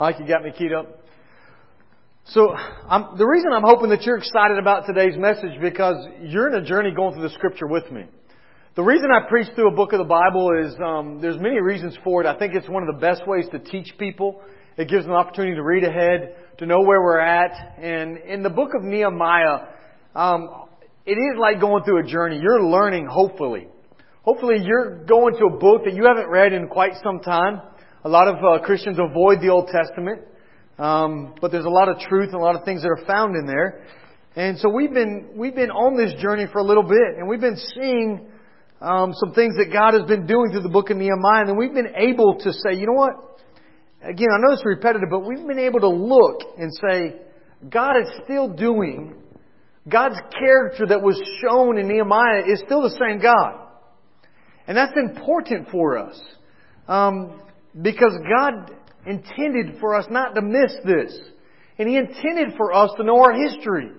Mike, you got me keyed up? So, the reason I'm hoping that you're excited about today's message because you're in a journey going through the Scripture with me. The reason I preach through a book of the Bible is there's many reasons for it. I think it's one of the best ways to teach people. It gives them an opportunity to read ahead, to know where we're at. And in the book of Nehemiah, it is like going through a journey. You're learning, hopefully. Hopefully you're going to a book that you haven't read in quite some time. A lot of Christians avoid the Old Testament. But there's a lot of truth and a lot of things that are found in there. And so we've been on this journey for a little bit, and we've been seeing some things that God has been doing through the book of Nehemiah, and then we've been able to say, you know what? Again, I know it's repetitive, but we've been able to look and say, God is still doing, God's character that was shown in Nehemiah is still the same God. And that's important for us. Because God intended for us not to miss this. And He intended for us to know our history.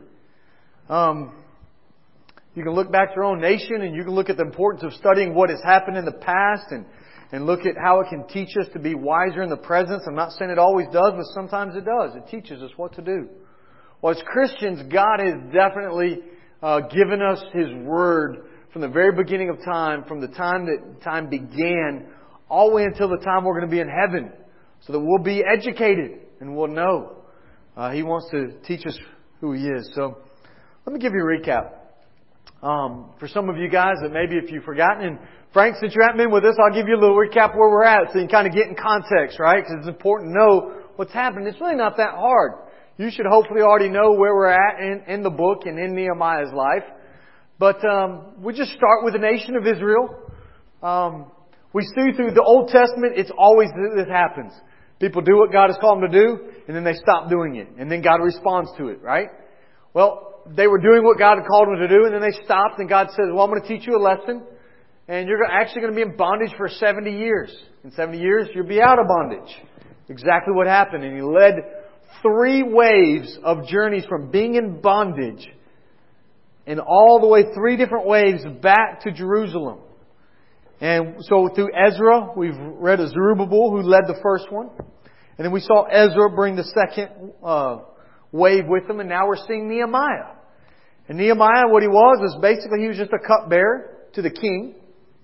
You can look back to your own nation and you can look at the importance of studying what has happened in the past and look at how it can teach us to be wiser in the present. I'm not saying it always does, but sometimes it does. It teaches us what to do. Well, as Christians, God has definitely given us His Word from the very beginning of time, from the time that time began, all the way until the time we're going to be in heaven, so that we'll be educated and we'll know. He wants to teach us who He is. So let me give you a recap. For some of you guys that maybe if you've forgotten, and Frank, since you haven't been with us, I'll give you a little recap where we're at so you can kind of get in context, right? Because it's important to know what's happening. It's really not that hard. You should hopefully already know where we're at in the book and in Nehemiah's life. But we just start with the nation of Israel. We see through the Old Testament, it's always this happens. People do what God has called them to do, and then they stop doing it. And then God responds to it, right? Well, they were doing what God had called them to do, and then they stopped, and God says, well, I'm going to teach you a lesson, and you're actually going to be in bondage for 70 years. In 70 years, you'll be out of bondage. Exactly what happened. And He led 3 waves of journeys from being in bondage and all the way 3 different waves back to Jerusalem. And so through Ezra, we've read of Zerubbabel who led the first one. And then we saw Ezra bring the second wave with him. And now we're seeing Nehemiah. And Nehemiah, what he was basically he was just a cupbearer to the king.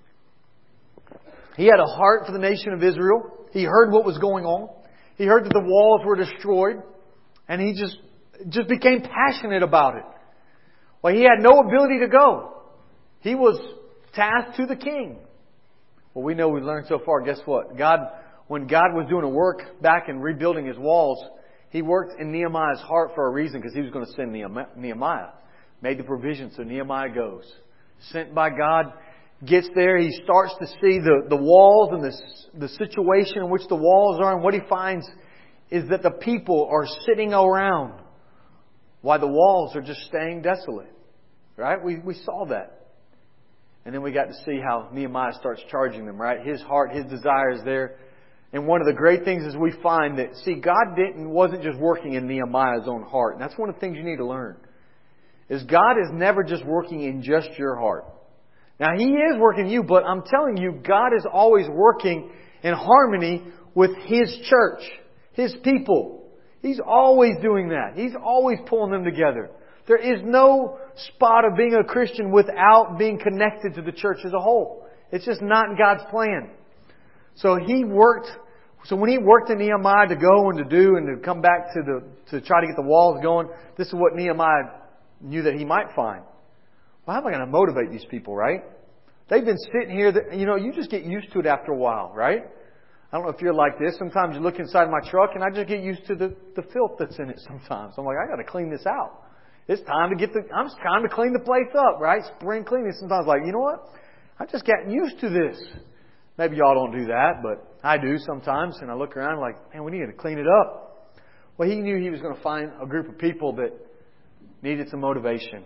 He had a heart for the nation of Israel. He heard what was going on. He heard that the walls were destroyed. And he just became passionate about it. Well, he had no ability to go. He was tasked to the king. Well, we know we've learned so far, guess what? When God was doing a work back in rebuilding His walls, He worked in Nehemiah's heart for a reason, because He was going to send Nehemiah. Made the provision, so Nehemiah goes. Sent by God, gets there, he starts to see the walls and the situation in which the walls are, and what he finds is that the people are sitting around while the walls are just staying desolate. Right? We saw that. And then we got to see how Nehemiah starts charging them, right? His heart, his desire is there. And one of the great things is we find that, see, God wasn't just working in Nehemiah's own heart. And that's one of the things you need to learn. Is God is never just working in just your heart. Now, He is working in you, but I'm telling you, God is always working in harmony with His church, His people. He's always doing that. He's always pulling them together. There is no spot of being a Christian without being connected to the church as a whole. It's just not in God's plan. So when He worked in Nehemiah to go and to do and to come back to try to get the walls going, this is what Nehemiah knew that he might find. Well, how am I going to motivate these people, right? They've been sitting here, you just get used to it after a while, right? I don't know if you're like this. Sometimes you look inside my truck and I just get used to the filth that's in it sometimes. I'm like, I got to clean this out. It's time to clean the place up, right? Spring cleaning. Sometimes like, you know what? I've just gotten used to this. Maybe y'all don't do that, but I do sometimes. And I look around like, man, we need to clean it up. Well, he knew he was going to find a group of people that needed some motivation.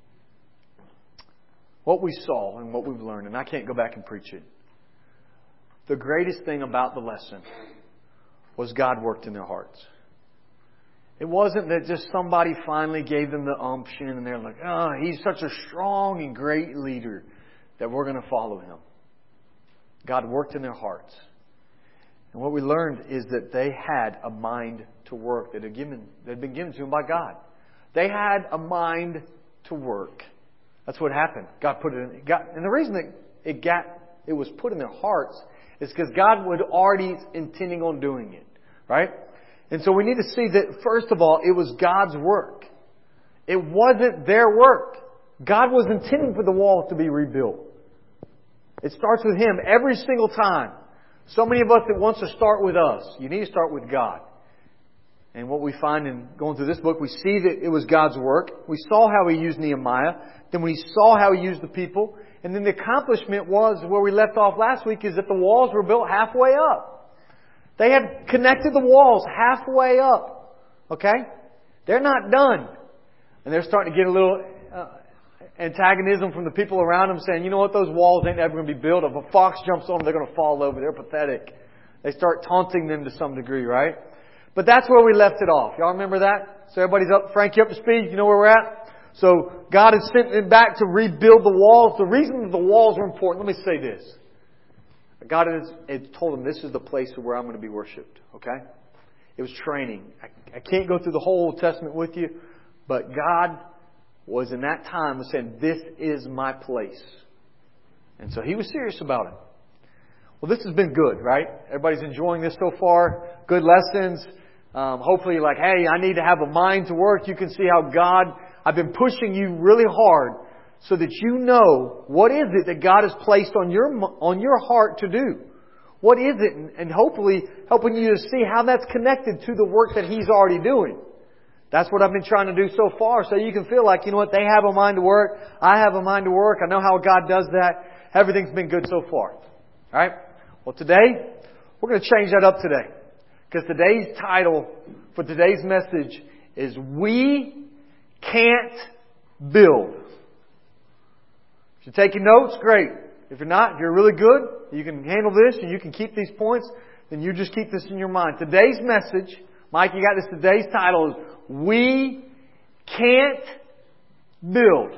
What we saw and what we've learned, and I can't go back and preach it. The greatest thing about the lesson was God worked in their hearts. It wasn't that just somebody finally gave them the umption and they're like, oh, he's such a strong and great leader that we're going to follow him. God worked in their hearts. And what we learned is that they had a mind to work that had been given to them by God. They had a mind to work. That's what happened. God put it in. And the reason that it was put in their hearts is because God was already intending on doing it. Right? And so we need to see that, first of all, it was God's work. It wasn't their work. God was intending for the wall to be rebuilt. It starts with Him every single time. So many of us, it wants to start with us. You need to start with God. And what we find in going through this book, we see that it was God's work. We saw how He used Nehemiah. Then we saw how He used the people. And then the accomplishment was, where we left off last week, is that the walls were built halfway up. They had connected the walls halfway up. Okay? They're not done. And they're starting to get a little antagonism from the people around them, saying, you know what, those walls ain't ever going to be built. If a fox jumps on them, they're going to fall over. They're pathetic. They start taunting them to some degree, right? But that's where we left it off. Y'all remember that? So everybody's up. Frank, you up to speed? You know where we're at? So God has sent them back to rebuild the walls. The reason that the walls are important, let me say this. God has told them, this is the place where I'm going to be worshipped. Okay? It was training. I can't go through the whole Old Testament with you, but God was in that time was saying, this is my place. And so He was serious about it. Well, this has been good, right? Everybody's enjoying this so far. Good lessons. Hopefully you're like, hey, I need to have a mind to work. You can see how I've been pushing you really hard so that you know what is it that God has placed on your heart to do. What is it? And hopefully helping you to see how that's connected to the work that He's already doing. That's what I've been trying to do so far, so you can feel like, you know what, they have a mind to work. I have a mind to work. I know how God does that. Everything's been good so far. All right? Well, today, we're going to change that up today. Because today's title for today's message is We Can't Build. If you're taking notes, great. If you're not, if you're really good, you can handle this and you can keep these points, then you just keep this in your mind. Today's message, Mike, you got this, today's title is We Can't Build.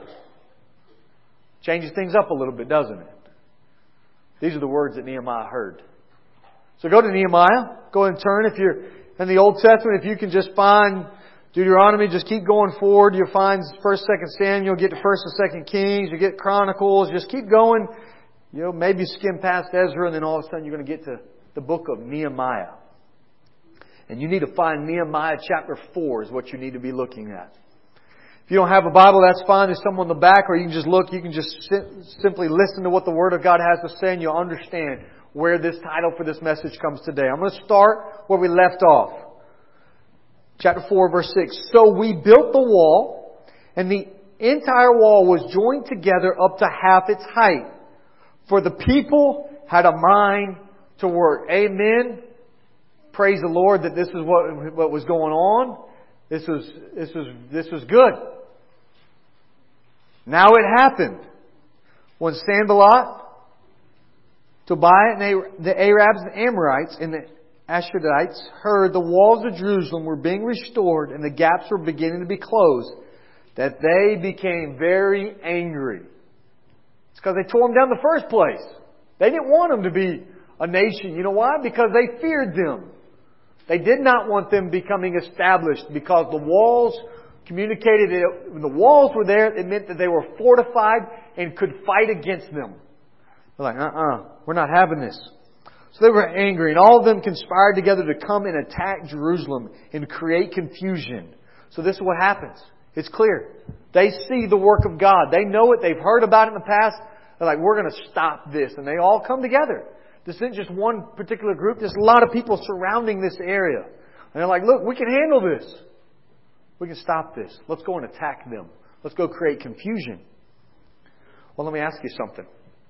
Changes things up a little bit, doesn't it? These are the words that Nehemiah heard. So go to Nehemiah. Go ahead and turn. If you're in the Old Testament, if you can just find Deuteronomy, just keep going forward. You'll find 1st, 2nd Samuel, get to 1st and 2nd Kings, you get Chronicles. Just keep going. You know, maybe skim past Ezra, and then all of a sudden you're going to get to the book of Nehemiah. And you need to find Nehemiah chapter 4 is what you need to be looking at. If you don't have a Bible, that's fine. There's someone in the back, or you can just look. You can just simply listen to what the Word of God has to say, and you'll understand where this title for this message comes today. I'm going to start where we left off. Chapter 4, verse 6. So we built the wall, and the entire wall was joined together up to half its height. For the people had a mind to work. Amen. Praise the Lord that this is what was going on. This was good. Now it happened. When Sanballat, Tobiah, and the Arabs, the Amorites, and the Ashdodites heard the walls of Jerusalem were being restored and the gaps were beginning to be closed, that they became very angry. It's because they tore them down in the first place. They didn't want them to be a nation. You know why? Because they feared them. They did not want them becoming established because the walls communicated that when the walls were there, it meant that they were fortified and could fight against them. They're like, we're not having this. So they were angry, and all of them conspired together to come and attack Jerusalem and create confusion. So this is what happens. It's clear. They see the work of God. They know it. They've heard about it in the past. They're like, we're going to stop this. And they all come together. This isn't just one particular group. There's a lot of people surrounding this area. And they're like, look, we can handle this. We can stop this. Let's go and attack them. Let's go create confusion. Well, let me ask you something.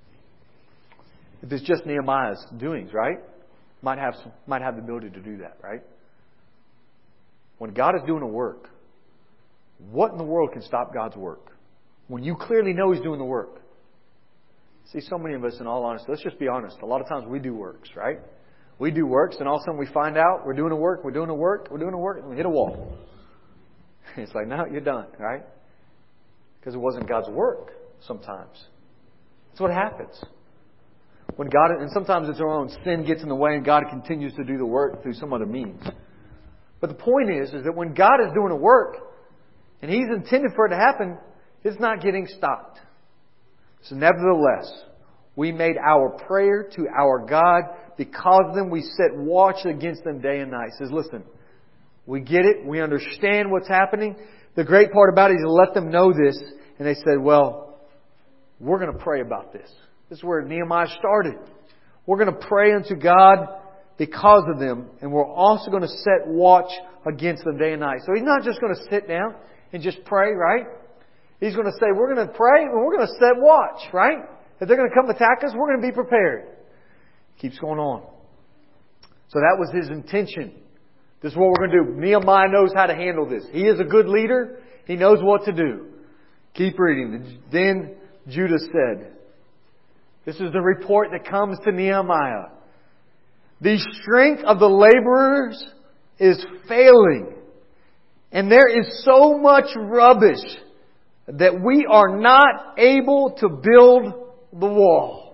If it's just Nehemiah's doings, right? Might have the ability to do that, right? When God is doing a work, what in the world can stop God's work? When you clearly know He's doing the work. See, so many of us, in all honesty, let's just be honest. A lot of times we do works, right? We do works, and all of a sudden we find out we're doing a work, and we hit a wall. It's like, no, you're done, right? Because it wasn't God's work sometimes. That's what happens. When God, and sometimes it's our own sin gets in the way and God continues to do the work through some other means. But the point is that when God is doing a work and He's intended for it to happen, it's not getting stopped. So nevertheless, we made our prayer to our God. Because of them, we set watch against them day and night. He says, listen, we get it. We understand what's happening. The great part about it is to let them know this. And they said, well, we're going to pray about this. This is where Nehemiah started. We're going to pray unto God because of them. And we're also going to set watch against them day and night. So He's not just going to sit down and just pray, right? He's going to say, we're going to pray and we're going to set watch, right? If they're going to come attack us, we're going to be prepared. Keeps going on. So that was his intention. This is what we're going to do. Nehemiah knows how to handle this. He is a good leader. He knows what to do. Keep reading. Then Judah said, this is the report that comes to Nehemiah. The strength of the laborers is failing, and there is so much rubbish that we are not able to build the wall.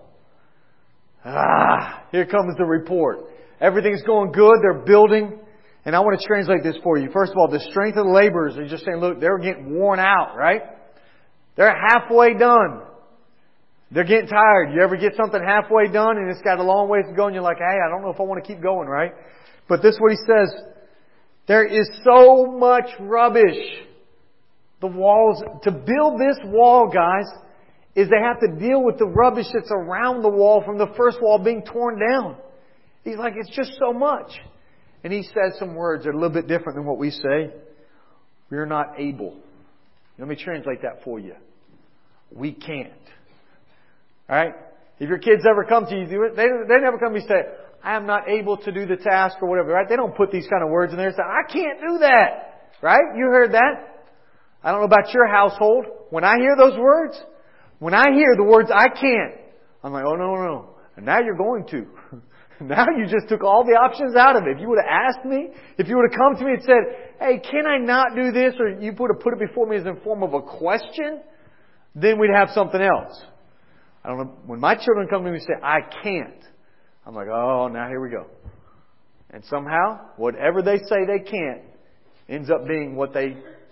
Here comes the report. Everything's going good. They're building. And I want to translate this for you. First of all, the strength of the laborers are just saying, look, they're getting worn out, right? They're halfway done. They're getting tired. You ever get something halfway done and it's got a long ways to go and you're like, hey, I don't know if I want to keep going, right? But this is what he says. There is so much rubbish. The walls, to build this wall, guys, is they have to deal with the rubbish that's around the wall from the first wall being torn down. He's like, it's just so much. And he says some words that are a little bit different than what we say. We're not able. Let me translate that for you. We can't. Alright? If your kids ever come to you, they never come to you and say, I am not able to do the task or whatever, right? They don't put these kind of words in there and say, I can't do that. Right? You heard that. I don't know about your household. When I hear those words, when I hear the words I can't, I'm like, oh no. And now you're going to. Now you just took all the options out of it. If you would have asked me, if you would have come to me and said, hey, can I not do this? Or you would have put it before me as in form of a question, then we'd have something else. I don't know. When my children come to me and say, I can't, I'm like, oh, now here we go. And somehow, whatever they say they can't ends up being what they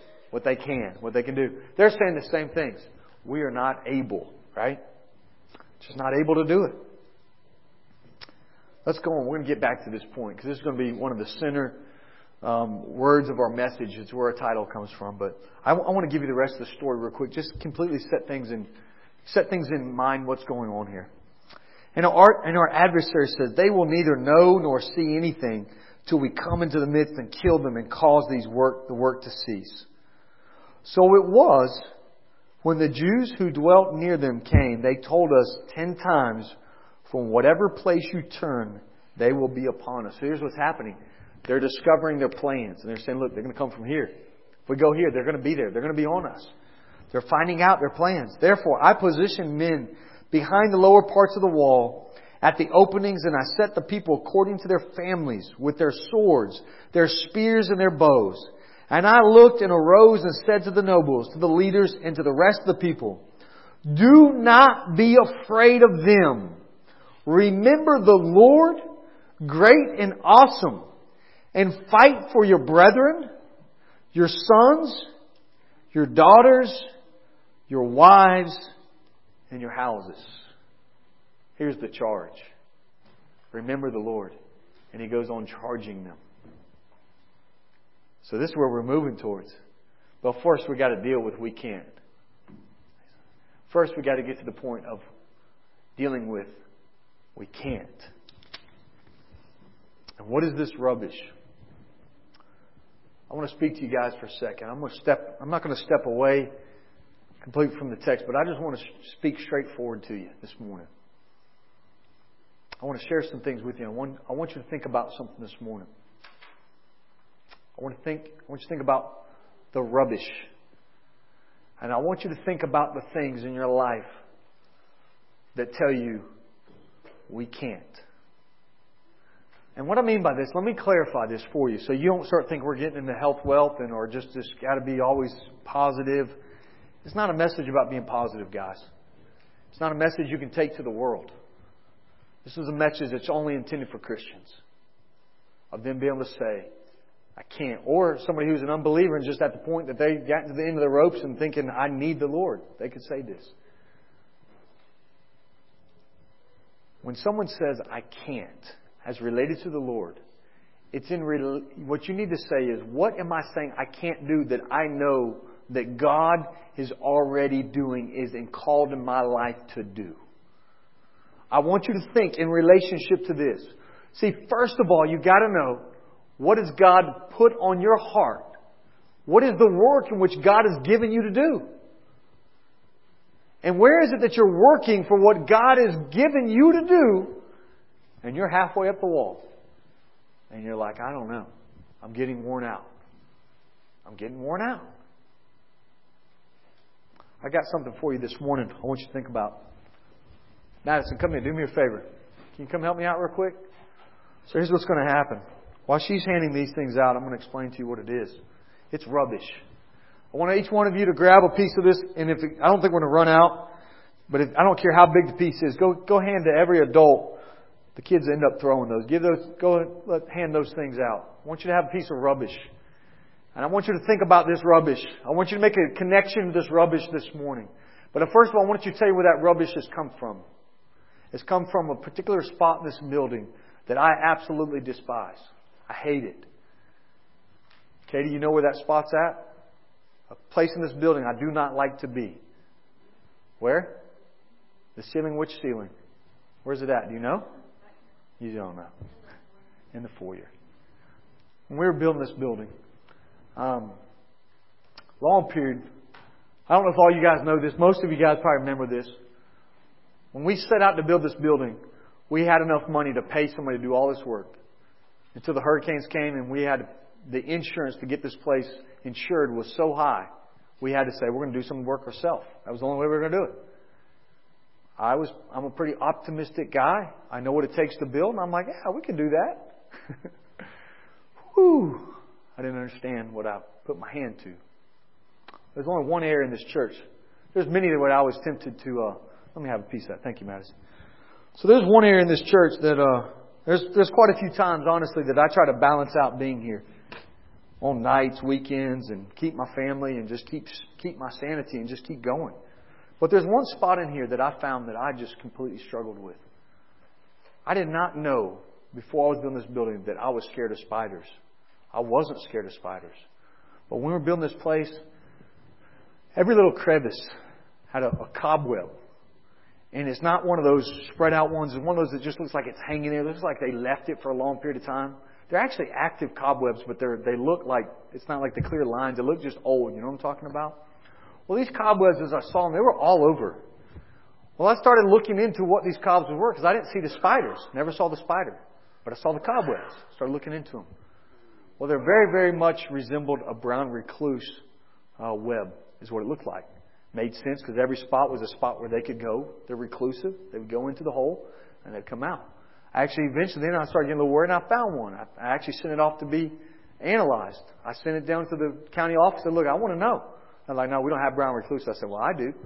can do. They're saying the same things. We are not able, right? Just not able to do it. Let's go on. We're going to get back to this point because this is going to be one of the center words of our message. It's where our title comes from. But I want to give you the rest of the story real quick. Just completely set things in mind what's going on here. And our adversary says, they will neither know nor see anything till we come into the midst and kill them and cause the work to cease. So it was when the Jews who dwelt near them came, they told us 10 times, from whatever place you turn, they will be upon us. So here's what's happening. They're discovering their plans. And they're saying, look, they're going to come from here. If we go here, they're going to be there. They're going to be on us. They're finding out their plans. Therefore, I positioned men behind the lower parts of the wall at the openings, and I set the people according to their families with their swords, their spears, and their bows. And I looked and arose and said to the nobles, to the leaders, and to the rest of the people, do not be afraid of them. Remember the Lord, great and awesome, and fight for your brethren, your sons, your daughters, your wives, and your houses. Here's the charge. Remember the Lord. And he goes on charging them. So this is where we're moving towards. But first we got to deal with we can't. First we got to get to the point of dealing with we can't. And what is this rubbish? I want to speak to you guys for a second. I'm not going to step away completely from the text, but I just want to speak straightforward to you this morning. I want to share some things with you. I want you to think about something this morning. I want you to think about the rubbish. And I want you to think about the things in your life that tell you we can't. And what I mean by this, let me clarify this for you so you don't start thinking we're getting into health, wealth, or just got to be always positive. It's not a message about being positive, guys. It's not a message you can take to the world. This is a message that's only intended for Christians. Of them being able to say, I can't. Or somebody who's an unbeliever and just at the point that they got to the end of the ropes and thinking, I need the Lord. They could say this. When someone says, I can't, as related to the Lord, it's what you need to say is, what am I saying I can't do that I know that God is already doing and called in my life to do? I want you to think in relationship to this. See, first of all, you got to know, what has God put on your heart? What is the work in which God has given you to do? And where is it that you're working for what God has given you to do, and you're halfway up the wall? And you're like, I don't know. I'm getting worn out. I'm getting worn out. I got something for you this morning I want you to think about. Madison, come here. Do me a favor. Can you come help me out real quick? So here's what's going to happen. While she's handing these things out, I'm going to explain to you what it is. It's rubbish. I want each one of you to grab a piece of this, and I don't think we're going to run out, but I don't care how big the piece is. Go hand to every adult. The kids end up throwing those. Hand those things out. I want you to have a piece of rubbish. And I want you to think about this rubbish. I want you to make a connection to this rubbish this morning. But first of all, I want you to tell you where that rubbish has come from. It's come from a particular spot in this building that I absolutely despise. I hate it. Katie, you know where that spot's at? A place in this building I do not like to be. Where? The ceiling. Which ceiling? Where's it at? Do you know? You don't know. In the foyer. When we were building this building, long period, I don't know if all you guys know this. Most of you guys probably remember this. When we set out to build this building, we had enough money to pay somebody to do all this work. Until the hurricanes came and we had the insurance to get this place insured was so high, we had to say, we're going to do some work ourselves. That was the only way we were going to do it. I'm a pretty optimistic guy. I know what it takes to build. And I'm like, yeah, we can do that. Whew. I didn't understand what I put my hand to. There's only one area in this church. There's many that I was tempted to... let me have a piece of that. Thank you, Madison. So there's one area in this church that... There's quite a few times, honestly, that I try to balance out being here. On nights, weekends, and keep my family and just keep my sanity and just keep going. But there's one spot in here that I found that I just completely struggled with. I did not know before I was building this building that I was scared of spiders. I wasn't scared of spiders. But when we were building this place, every little crevice had a cobweb. And it's not one of those spread out ones. It's one of those that just looks like it's hanging there. It looks like they left it for a long period of time. They're actually active cobwebs, but they look like, it's not like the clear lines. They look just old. You know what I'm talking about? Well, these cobwebs, as I saw them, they were all over. Well, I started looking into what these cobwebs were because I didn't see the spiders. Never saw the spider. But I saw the cobwebs. Started looking into them. Well, they're very, very much resembled a brown recluse web is what it looked like. Made sense because every spot was a spot where they could go. They're reclusive. They would go into the hole and they'd come out. Actually, eventually, then I started getting a little worried and I found one. I actually sent it off to be analyzed. I sent it down to the county office and said, look, I want to know. They're like, no, we don't have brown recluse. I said, well, I do.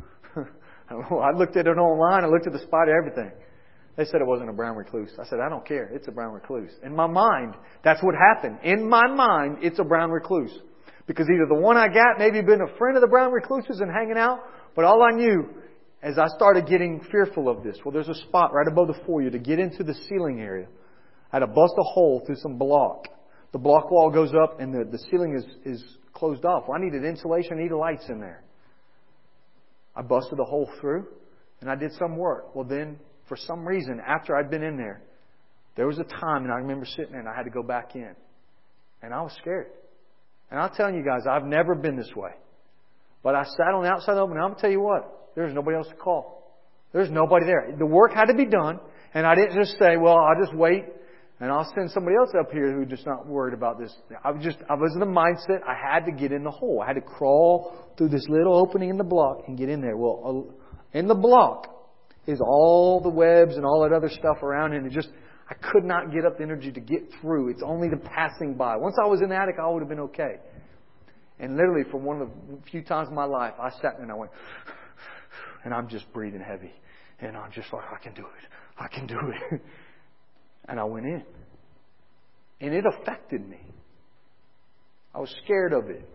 I looked at it online. I looked at the spider, everything. They said it wasn't a brown recluse. I said, I don't care. It's a brown recluse. In my mind, that's what happened. In my mind, it's a brown recluse. Because either the one I got maybe been a friend of the brown recluses and hanging out, but all I knew as I started getting fearful of this, well, there's a spot right above the foyer to get into the ceiling area. I had to bust a hole through some block. The block wall goes up and the ceiling is closed off. Well, I needed insulation, I needed lights in there. I busted a hole through and I did some work. Well, then, for some reason, after I'd been in there was a time, and I remember sitting there and I had to go back in. And I was scared. And I'll tell you guys, I've never been this way. But I sat on the outside of the open, and I'm going to tell you what, there's nobody else to call. There's nobody there. The work had to be done, and I didn't just say, well, I'll just wait, and I'll send somebody else up here who's just not worried about this. I was in the mindset I had to get in the hole. I had to crawl through this little opening in the block and get in there. Well, in the block is all the webs and all that other stuff around, and I could not get up the energy to get through. It's only the passing by. Once I was in the attic, I would have been okay. And literally, for one of the few times in my life, I sat there and I went, and I'm just breathing heavy. And I'm just like, I can do it. I can do it. And I went in. And it affected me. I was scared of it.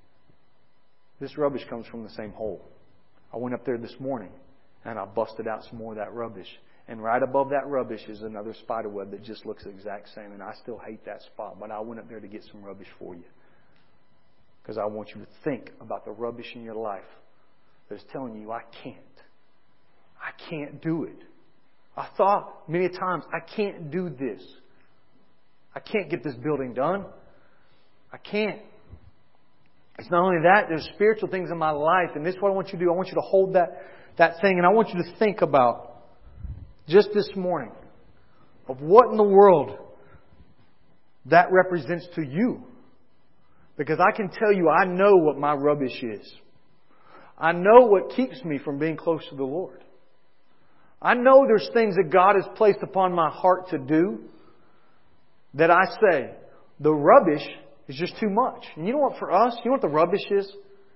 This rubbish comes from the same hole. I went up there this morning and I busted out some more of that rubbish. And right above that rubbish is another spider web that just looks the exact same. And I still hate that spot. But I went up there to get some rubbish for you. Because I want you to think about the rubbish in your life that's telling you, I can't. I can't do it. I thought many times, I can't do this. I can't get this building done. I can't. It's not only that, there's spiritual things in my life. And this is what I want you to do. I want you to hold that thing. And I want you to think about, just this morning, of what in the world that represents to you. Because I can tell you, I know what my rubbish is. I know what keeps me from being close to the Lord. I know there's things that God has placed upon my heart to do that I say, the rubbish is just too much. And you know what, for us, you know what the rubbish is?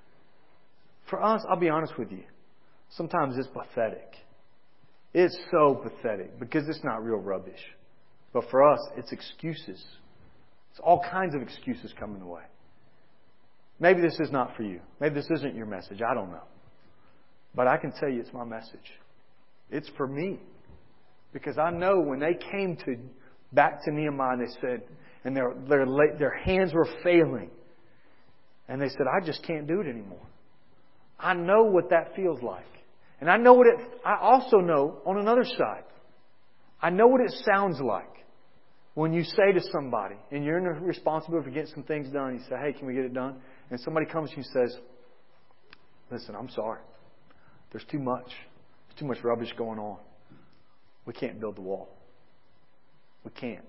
For us, I'll be honest with you, sometimes it's pathetic. It's so pathetic because it's not real rubbish. But for us, it's excuses. It's all kinds of excuses coming away. Maybe this is not for you. Maybe this isn't your message. I don't know. But I can tell you it's my message. It's for me. Because I know when they came back to Nehemiah and they said, and their hands were failing. And they said, I just can't do it anymore. I know what that feels like. And I also know on another side, I know what it sounds like when you say to somebody, and you're in the responsibility for getting some things done, you say, hey, can we get it done? And somebody comes to you and says, listen, I'm sorry. There's too much. There's too much rubbish going on. We can't build the wall. We can't.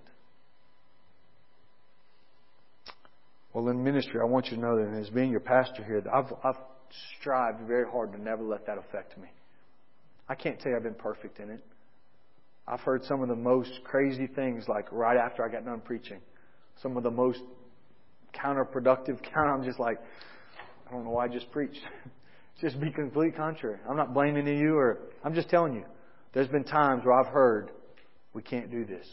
Well, in ministry, I want you to know that as being your pastor here, I've strived very hard to never let that affect me. I can't tell you I've been perfect in it. I've heard some of the most crazy things, like right after I got done preaching. Some of the most counterproductive. I'm just like, I don't know why I just preached. Just be completely contrary. I'm not blaming you, I'm just telling you. There's been times where I've heard, we can't do this.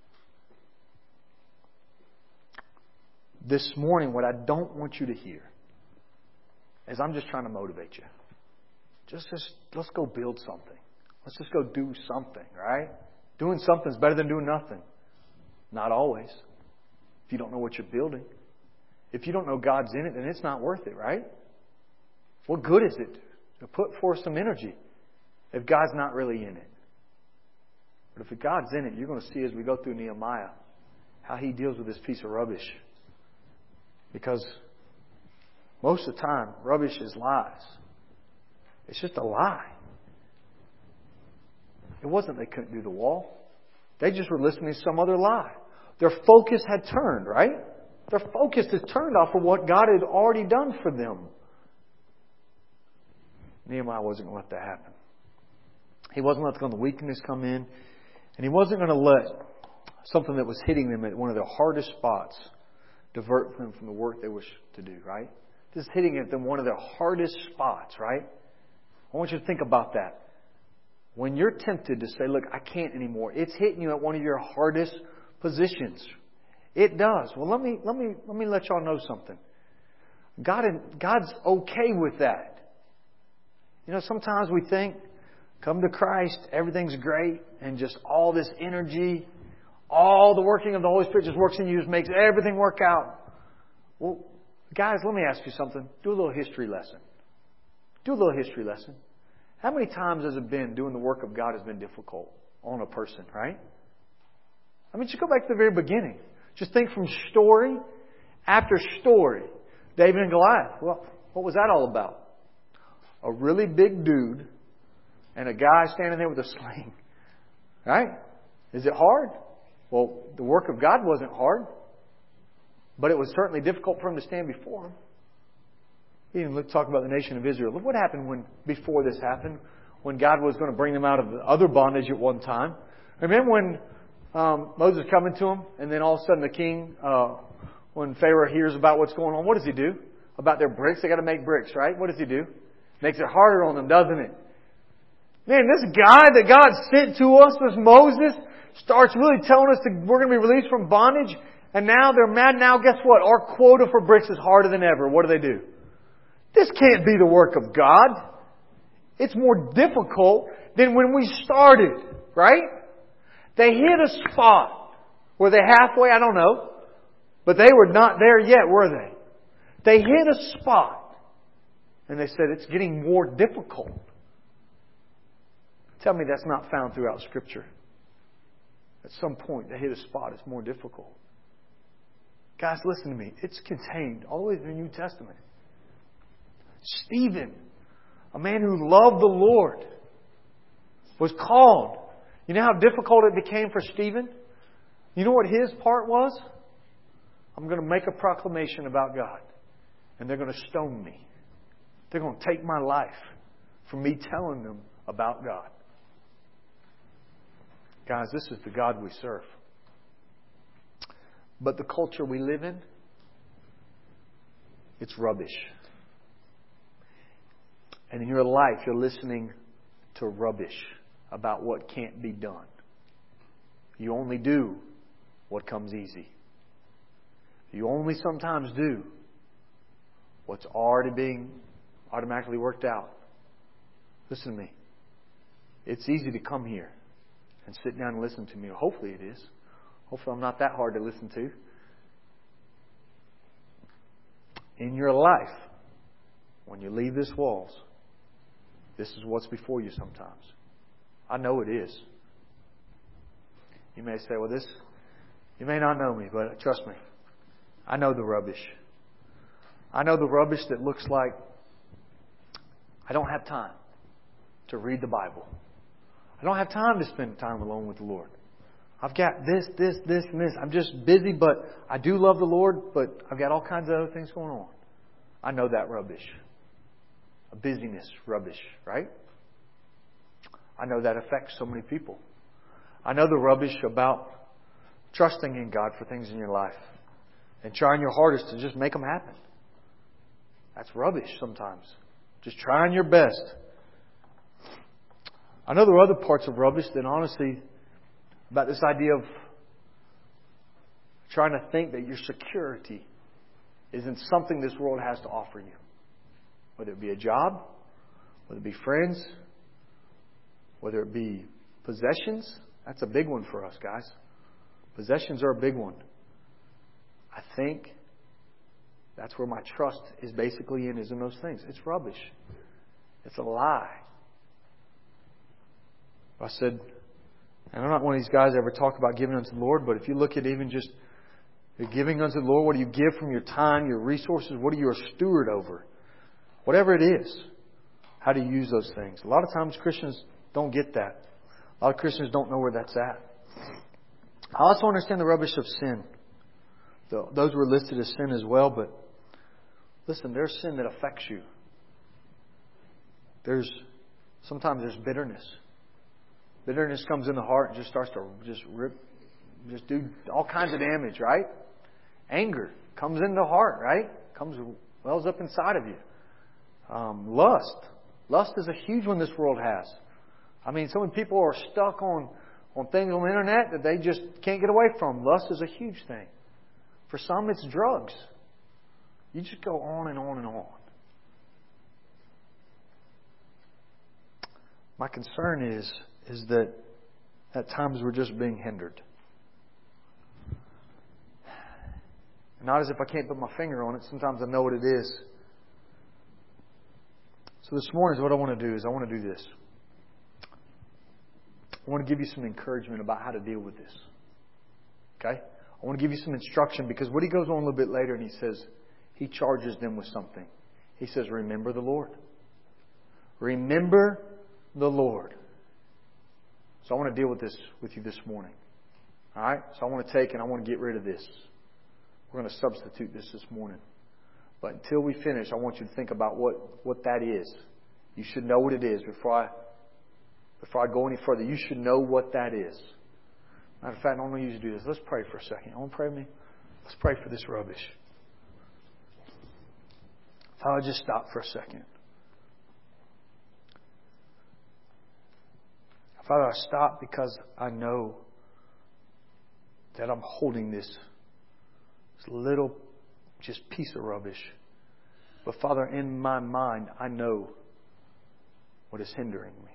This morning, what I don't want you to hear is I'm just trying to motivate you. Just let's go build something. Let's just go do something, right? Doing something is better than doing nothing. Not always. If you don't know what you're building. If you don't know God's in it, then it's not worth it, right? What good is it to put forth some energy if God's not really in it? But if God's in it, you're going to see as we go through Nehemiah how He deals with this piece of rubbish. Because most of the time, rubbish is lies. It's just a lie. It wasn't they couldn't do the wall. They just were listening to some other lie. Their focus had turned, right? Their focus had turned off of what God had already done for them. Nehemiah wasn't going to let that happen. He wasn't going to let the weakness come in. And he wasn't going to let something that was hitting them at one of their hardest spots divert them from the work they wish to do, right? This is hitting at them one of their hardest spots, right? I want you to think about that. When you're tempted to say, look, I can't anymore, it's hitting you at one of your hardest positions. It does. Well, let me let y'all know something. God's okay with that. You know, sometimes we think, come to Christ, everything's great, and just all this energy, all the working of the Holy Spirit just works in you, just makes everything work out. Well, guys, let me ask you something. Do a little history lesson. Do a little history lesson. How many times has it been doing the work of God has been difficult on a person, right? I mean, just go back to the very beginning. Just think from story after story. David and Goliath. Well, what was that all about? A really big dude and a guy standing there with a sling. Right? Is it hard? Well, the work of God wasn't hard. But it was certainly difficult for him to stand before him. Even let's talk about the nation of Israel. Look what happened before this happened, when God was going to bring them out of the other bondage at one time. Remember when Moses coming to him, and then all of a sudden the king, when Pharaoh hears about what's going on, what does he do? About their bricks, they got to make bricks, right? What does he do? Makes it harder on them, doesn't it? Man, this guy that God sent to us, this Moses, starts really telling us that we're going to be released from bondage. And now they're mad. Now guess what? Our quota for bricks is harder than ever. What do? This can't be the work of God. It's more difficult than when we started, right? They hit a spot. Were they halfway? I don't know. But they were not there yet, were they? They hit a spot. And they said, it's getting more difficult. Tell me that's not found throughout Scripture. At some point, they hit a spot. It's more difficult. Guys, listen to me. It's contained all the way through the New Testament. Stephen, a man who loved the Lord, was called. You know how difficult it became for Stephen? You know what his part was? I'm going to make a proclamation about God. And they're going to stone me. They're going to take my life for me telling them about God. Guys, this is the God we serve. But the culture we live in, it's rubbish. And in your life, you're listening to rubbish about what can't be done. You only do what comes easy. You only sometimes do what's already being automatically worked out. Listen to me. It's easy to come here and sit down and listen to me. Hopefully it is. Hopefully I'm not that hard to listen to. In your life, when you leave these walls, this is what's before you sometimes. I know it is. You may say, well, you may not know me, but trust me. I know the rubbish. I know the rubbish that looks like I don't have time to read the Bible. I don't have time to spend time alone with the Lord. I've got this, and this. I'm just busy, but I do love the Lord, but I've got all kinds of other things going on. I know that rubbish. A busyness rubbish, right? I know that affects so many people. I know the rubbish about trusting in God for things in your life and trying your hardest to just make them happen. That's rubbish sometimes. Just trying your best. I know there are other parts of rubbish that honestly, about this idea of trying to think that your security isn't something this world has to offer you. Whether it be a job, whether it be friends, whether it be possessions. That's a big one for us, guys. Possessions are a big one. I think that's where my trust is basically is in those things. It's rubbish. It's a lie. I said, and I'm not one of these guys that ever talk about giving unto the Lord, but if you look at even just giving unto the Lord, what do you give from your time, your resources? What are you a steward over? Whatever it is, how do you use those things? A lot of times Christians don't get that. A lot of Christians don't know where that's at. I also understand the rubbish of sin. Those were listed as sin as well, but listen, there's sin that affects you. Sometimes there's bitterness. Bitterness comes in the heart and just starts to just do all kinds of damage, right? Anger comes in the heart, right? Wells up inside of you. Lust. Lust is a huge one this world has. I mean, so many people are stuck on things on the internet that they just can't get away from. Lust is a huge thing. For some, it's drugs. You just go on and on and on. My concern is that at times we're just being hindered. Not as if I can't put my finger on it. Sometimes I know what it is. So this morning, what I want to do is I want to do this. I want to give you some encouragement about how to deal with this. Okay? I want to give you some instruction because what he goes on a little bit later and he says, he charges them with something. He says, remember the Lord. Remember the Lord. So I want to deal with this with you this morning. All right? So I want to take and I want to get rid of this. We're going to substitute this morning. But until we finish, I want you to think about what that is. You should know what it is before I go any further. You should know what that is. Matter of fact, I don't want you to do this. Let's pray for a second. You want to pray with me? Let's pray for this rubbish. If I would just stop for a second. Father, I stop because I know that I'm holding this little just piece of rubbish. But Father, in my mind, I know what is hindering me.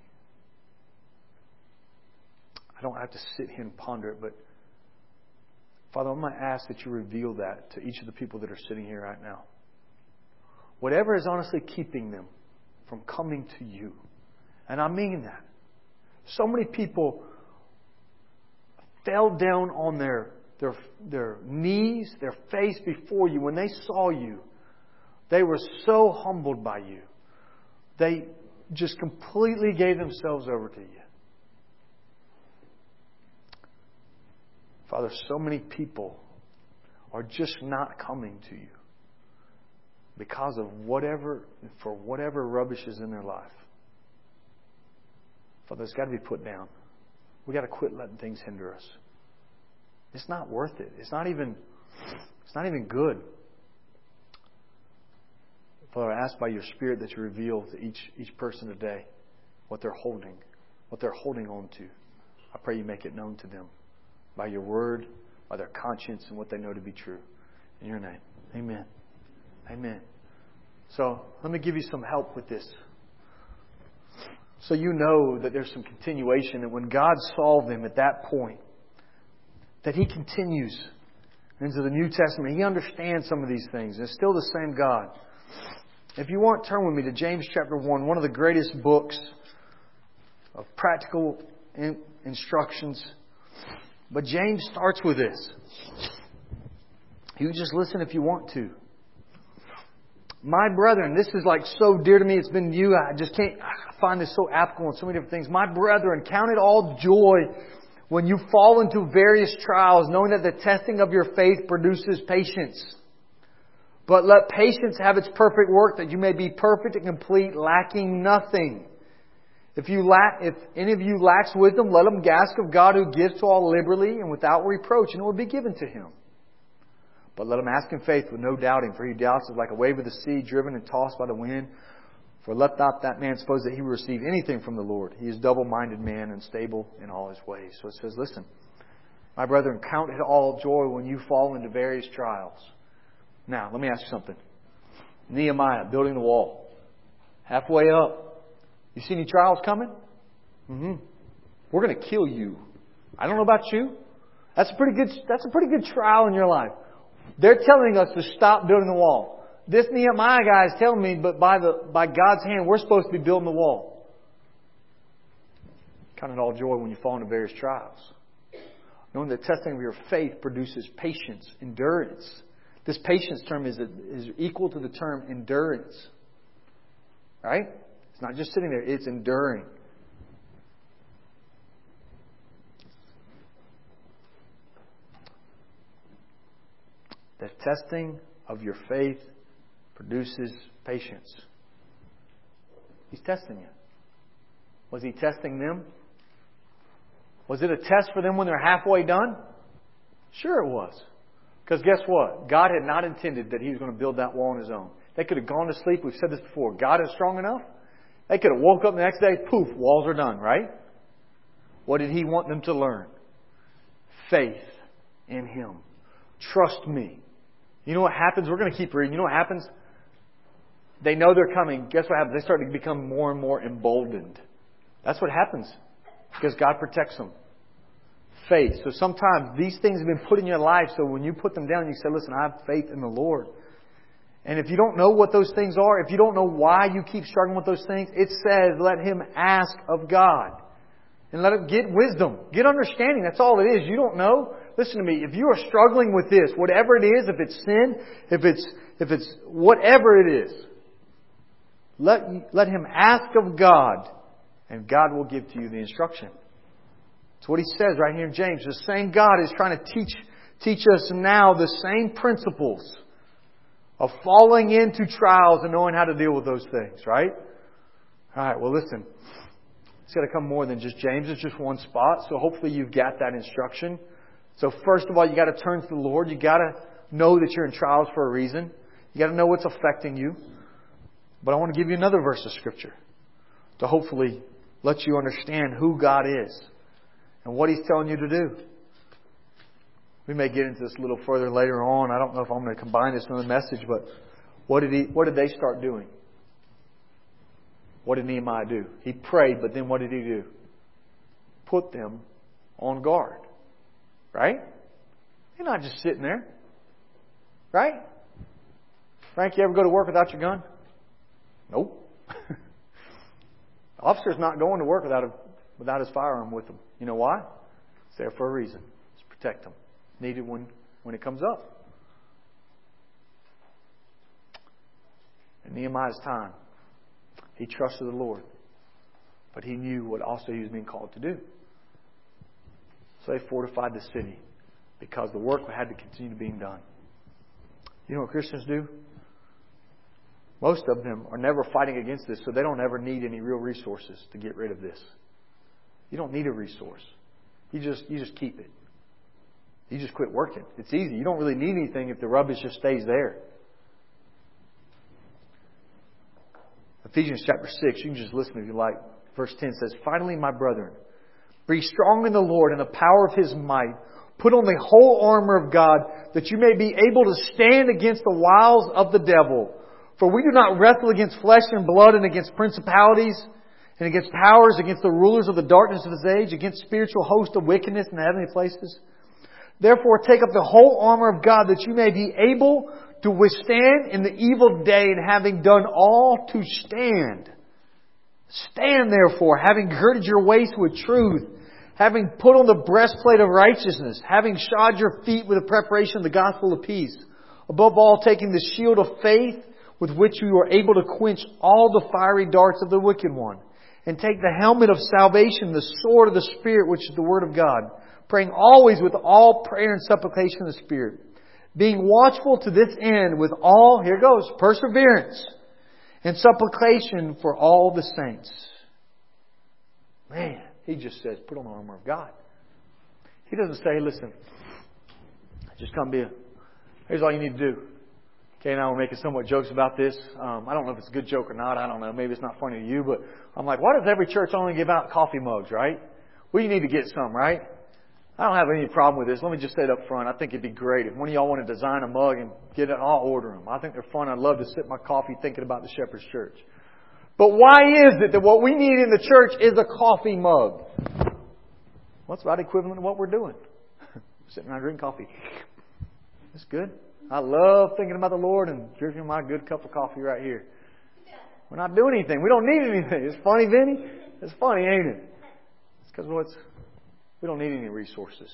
I don't have to sit here and ponder it, but Father, I'm going to ask that you reveal that to each of the people that are sitting here right now. Whatever is honestly keeping them from coming to you. And I mean that. So many people fell down on their knees, their face before you. When they saw you, they were so humbled by you. They just completely gave themselves over to you. Father, so many people are just not coming to you because of whatever rubbish is in their life. Father, it's got to be put down. We've got to quit letting things hinder us. It's not worth it. It's not even good. Father, I ask by your Spirit that you reveal to each person today what they're holding on to. I pray you make it known to them by your word, by their conscience, and what they know to be true. In your name. Amen. Amen. So, let me give you some help with this. So you know that there's some continuation, and when God saw them at that point, that He continues into the New Testament. He understands some of these things. It's still the same God. If you want, turn with me to James chapter 1, one of the greatest books of practical instructions. But James starts with this. You just listen if you want to. My brethren, this is like so dear to me. It's been you. I find this so applicable in so many different things. My brethren, count it all joy when you fall into various trials, knowing that the testing of your faith produces patience. But let patience have its perfect work, that you may be perfect and complete, lacking nothing. If any of you lacks wisdom, let him ask of God, who gives to all liberally and without reproach, and it will be given to him. But let him ask in faith with no doubting, for he doubts is like a wave of the sea, driven and tossed by the wind. For let not that man suppose that he will receive anything from the Lord. He is double-minded man, unstable in all his ways. So it says, listen, my brethren, count it all joy when you fall into various trials. Now, let me ask you something. Nehemiah, building the wall. Halfway up. You see any trials coming? We're going to kill you. I don't know about you. That's a pretty good trial in your life. They're telling us to stop building the wall. This Nehemiah guy is telling me, but by God's hand, we're supposed to be building the wall. Count it all joy when you fall into various trials. Knowing the testing of your faith produces patience, endurance. This patience term is equal to the term endurance. Right? It's not just sitting there, it's enduring. The testing of your faith produces patience. He's testing you. Was He testing them? Was it a test for them when they're halfway done? Sure it was. Because guess what? God had not intended that He was going to build that wall on His own. They could have gone to sleep. We've said this before. God is strong enough. They could have woke up the next day, poof, walls are done, right? What did He want them to learn? Faith in Him. Trust me. You know what happens? We're going to keep reading. You know what happens? They know they're coming. Guess what happens? They start to become more and more emboldened. That's what happens. Because God protects them. Faith. So sometimes these things have been put in your life. So when you put them down, you say, listen, I have faith in the Lord. And if you don't know what those things are, if you don't know why you keep struggling with those things, it says, let him ask of God. And let him get wisdom. Get understanding. That's all it is. You don't know. Listen to me. If you are struggling with this, whatever it is, if it's sin, if it's whatever it is, let him ask of God, and God will give to you the instruction. That's what he says right here in James. The same God is trying to teach us now the same principles of falling into trials and knowing how to deal with those things, right? All right, well listen. It's got to come more than just James. It's just one spot. So hopefully you've got that instruction. So first of all, you got to turn to the Lord. You got to know that you're in trials for a reason. You got to know what's affecting you. But I want to give you another verse of Scripture to hopefully lets you understand who God is and what He's telling you to do. We may get into this a little further later on. I don't know if I'm going to combine this in the message, but what did they start doing? What did Nehemiah do? He prayed, but then what did he do? Put them on guard. Right? You're not just sitting there. Right? Frank, you ever go to work without your gun? Nope. The officer's not going to work without his firearm with him. You know why? It's there for a reason. It's to protect him. Needed when it comes up. In Nehemiah's time, he trusted the Lord. But he knew what also he was being called to do. So they fortified the city because the work had to continue being done. You know what Christians do? Most of them are never fighting against this, so they don't ever need any real resources to get rid of this. You don't need a resource. You just keep it. You just quit working. It's easy. You don't really need anything if the rubbish just stays there. Ephesians chapter 6, you can just listen if you like. Verse 10 says, "Finally, my brethren, be strong in the Lord and the power of His might. Put on the whole armor of God, that you may be able to stand against the wiles of the devil. For we do not wrestle against flesh and blood and against principalities and against powers, against the rulers of the darkness of this age, against spiritual hosts of wickedness in the heavenly places. Therefore, take up the whole armor of God, that you may be able to withstand in the evil day, and having done all, to stand. Stand therefore, having girded your waist with truth, having put on the breastplate of righteousness, having shod your feet with the preparation of the gospel of peace. Above all, taking the shield of faith, with which you are able to quench all the fiery darts of the wicked one. And take the helmet of salvation, the sword of the Spirit, which is the Word of God. Praying always with all prayer and supplication in the Spirit. Being watchful to this end with all, here goes, perseverance and supplication for all the saints." Man, he just says, put on the armor of God. He doesn't say, listen, just come be here's all you need to do. Kay and I were making somewhat jokes about this. I don't know if it's a good joke or not. I don't know. Maybe it's not funny to you, but I'm like, why does every church only give out coffee mugs, right? Well, you need to get some, right? I don't have any problem with this. Let me just say it up front. I think it'd be great if one of y'all want to design a mug and get it, I'll order them. I think they're fun. I'd love to sip my coffee thinking about the Shepherd's Church. But why is it that what we need in the church is a coffee mug? Well, it's about equivalent to what we're doing. Sitting around drinking coffee. It's good. I love thinking about the Lord and drinking my good cup of coffee right here. We're not doing anything. We don't need anything. It's funny, Vinny. It's funny, ain't it? It's because we don't need any resources.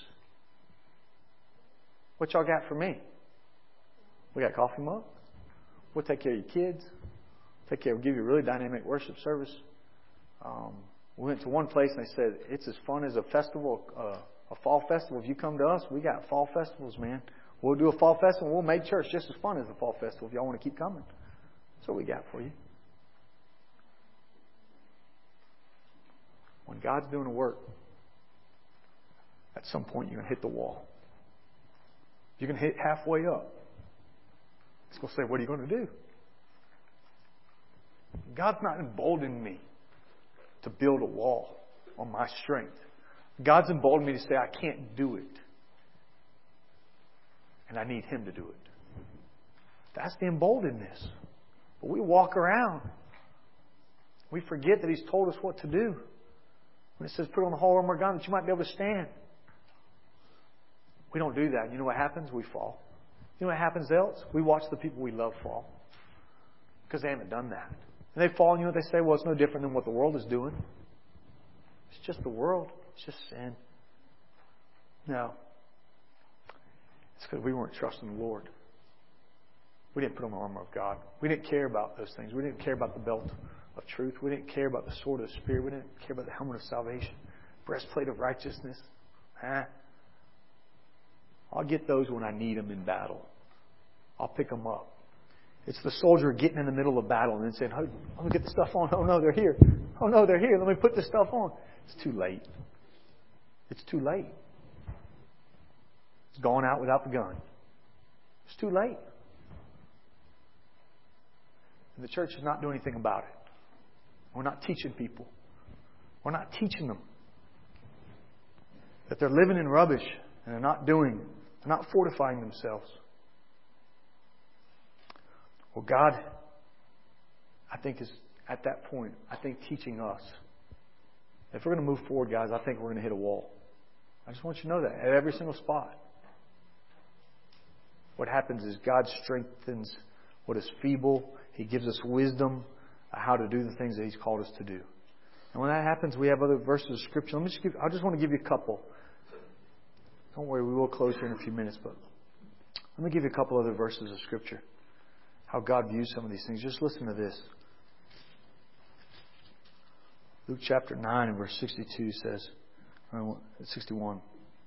What y'all got for me? We got a coffee mug. We'll take care of your kids. We'll give you a really dynamic worship service. We went to one place and they said, it's as fun as a festival, a fall festival. If you come to us, we got fall festivals, man. We'll do a fall festival. We'll make church just as fun as a fall festival if y'all want to keep coming. That's what we got for you. When God's doing a work, at some point you're going to hit the wall. You're going to hit halfway up. It's going to say, what are you going to do? God's not emboldening me to build a wall on my strength. God's emboldened me to say, I can't do it. And I need Him to do it. That's the emboldenedness. But we walk around. We forget that He's told us what to do. When it says put on the whole armor of God that you might be able to stand. We don't do that. You know what happens? We fall. You know what happens else? We watch the people we love fall. Because they haven't done that. And they fall and you know what they say? Well, it's no different than what the world is doing. It's just the world. It's just sin. No. It's because we weren't trusting the Lord. We didn't put on the armor of God. We didn't care about those things. We didn't care about the belt of truth. We didn't care about the sword of the Spirit. We didn't care about the helmet of salvation. Breastplate of righteousness. I'll get those when I need them in battle. I'll pick them up. It's the soldier getting in the middle of battle and then saying, oh, let me get the stuff on. Oh no, they're here. Oh no, they're here. Let me put this stuff on. It's too late. It's too late. It's gone out without the gun. It's too late. And the church is not doing anything about it. We're not teaching people We're not teaching them. That they're living in rubbish and they're not fortifying themselves. Well, God, I think, is at that point, teaching us. If we're going to move forward, guys, I think we're going to hit a wall. I just want you to know that at every single spot. What happens is God strengthens what is feeble. He gives us wisdom how to do the things that He's called us to do. And when that happens, we have other verses of Scripture. I just want to give you a couple. Don't worry, we will close here in a few minutes, but let me give you a couple other verses of Scripture. How God views some of these things. Just listen to this. Luke chapter 9 and verse 62 says, 61.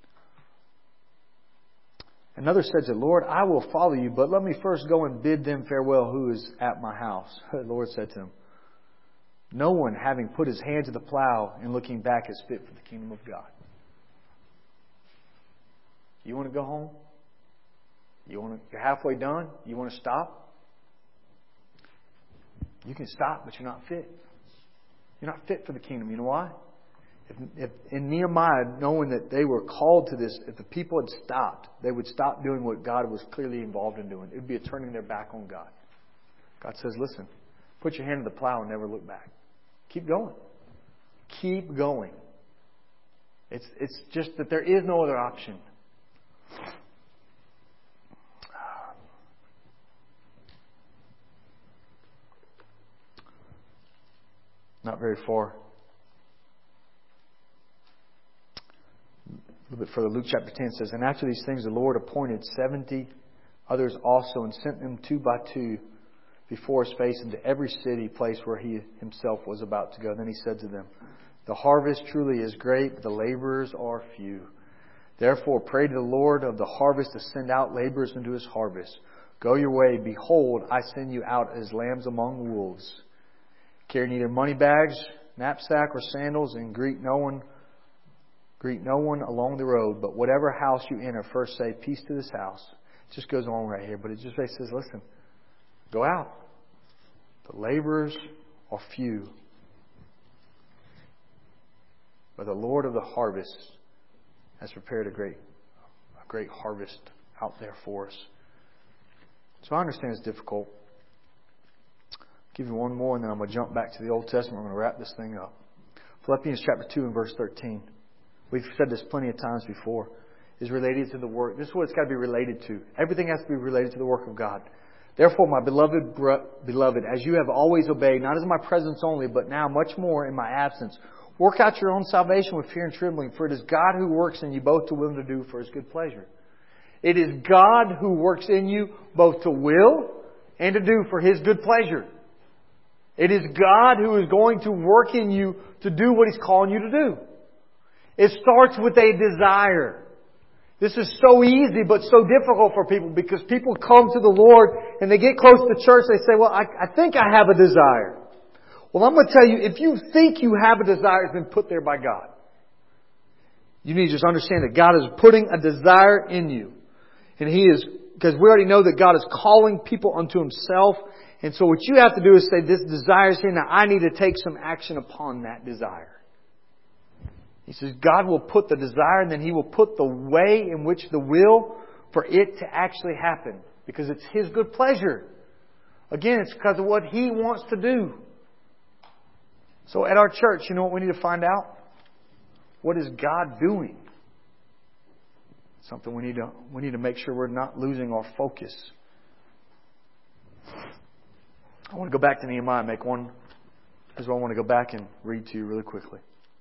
Another said to the Lord, I will follow you, but let me first go and bid them farewell who is at my house. The Lord said to him, no one having put his hand to the plow and looking back is fit for the kingdom of God. You want to go home? You're halfway done? You want to stop? You can stop, but you're not fit. You're not fit for the kingdom. You know why? If in Nehemiah, knowing that they were called to this, if the people had stopped, they would stop doing what God was clearly involved in doing. It would be a turning their back on God. God says, listen, put your hand to the plow and never look back. Keep going. Keep going. It's just that there is no other option. Not very far. A little bit further, Luke chapter 10 says, and after these things the Lord appointed 70 others also and sent them 2 by 2 before His face into every city place where He Himself was about to go. Then He said to them, the harvest truly is great, but the laborers are few. Therefore pray to the Lord of the harvest to send out laborers into His harvest. Go your way. Behold, I send you out as lambs among wolves. Carry neither money bags, knapsack, or sandals, and greet no one along the road. But whatever house you enter, first say, peace to this house. It just goes on right here. But it just basically says, listen, go out. The laborers are few. But the Lord of the harvest has prepared a great harvest out there for us. So I understand it's difficult. I'll give you one more and then I'm going to jump back to the Old Testament. We're going to wrap this thing up. Philippians chapter 2 and verse 13. We've said this plenty of times before. Is related to the work. This is what it's got to be related to. Everything has to be related to the work of God. Therefore, my beloved, as you have always obeyed, not as in my presence only, but now much more in my absence, work out your own salvation with fear and trembling, for it is God who works in you both to will and to do for His good pleasure. It is God who works in you both to will and to do for His good pleasure. It is God who is going to work in you to do what He's calling you to do. It starts with a desire. This is so easy but so difficult for people because people come to the Lord and they get close to church. They say, well, I think I have a desire. Well, I'm going to tell you, if you think you have a desire, it's been put there by God. You need to just understand that God is putting a desire in you. And He is, because we already know that God is calling people unto Himself. And so what you have to do is say, this desire is here. Now I need to take some action upon that desire. He says God will put the desire and then He will put the way in which the will for it to actually happen. Because it's His good pleasure. Again, it's because of what He wants to do. So at our church, you know what we need to find out? What is God doing? Something we need to make sure we're not losing our focus. I want to go back to Nehemiah and make one. Here's what I want to go back and read to you really quickly.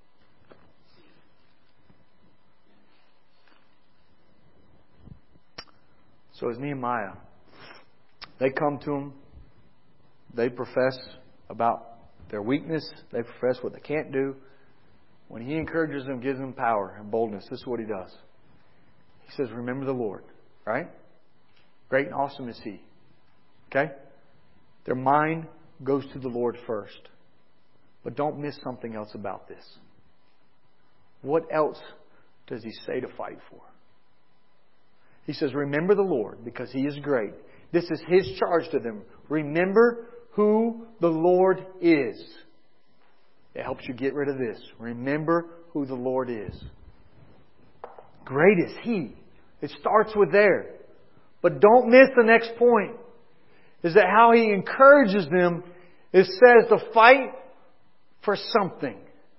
So as Nehemiah, they come to him, they profess about their weakness, they profess what they can't do. When he encourages them, gives them power and boldness, this is what he does. He says, remember the Lord, right? Great and awesome is He. Okay? Their mind goes to the Lord first. But don't miss something else about this. What else does He say to fight for? He says, remember the Lord because He is great. This is His charge to them. Remember who the Lord is. It helps you get rid of this. Remember who the Lord is. Great is He. It starts with there. But don't miss the next point. Is that how He encourages them? It says to fight for something.